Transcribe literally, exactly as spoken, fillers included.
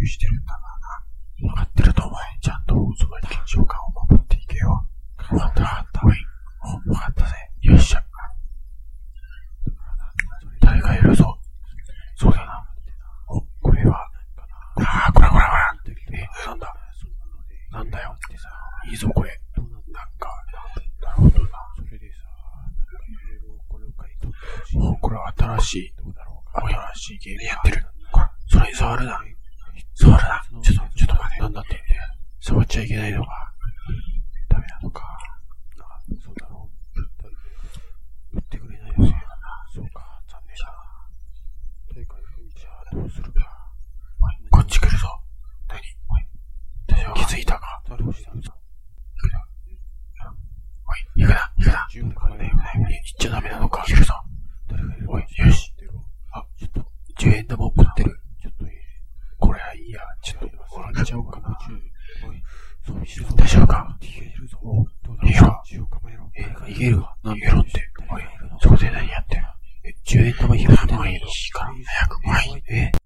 してるんだな。わかってると思う。ちゃんとその緊張感を守っていけよ。わかったわかった。おい、お、わかったぜ。よっしゃ。誰かいるぞ。そうだな。お、これは。ああ、こらこらこら。え、なんだ。なんだよ。いいぞ、これ。なんか、なるほどな。お、これは新しい、新しいゲームやってる。これ、それに触るな。触るな。ちょっと、ちょっと待て。なんだって。触っちゃいけないのか。ダメなのか。そうだろう。売ってくれないよね。そうか、残念だな。じゃあ、どうするか。こっち来るぞ。何？気づいたか。どうしたんだ。おい、行くな、行くな。行っちゃダメなのか。来るぞ。おい、よし。あ、ちょっと、じゅうえん玉を持ってる。ちょっといい。これはいいや。ちょっと、もらっちゃおうかな。大丈夫か？逃げろ。え、逃げるわ。逃げろって。おい、そこで何やってる？え、じゅうえん玉拾ってないの？いいから、早く来い。え、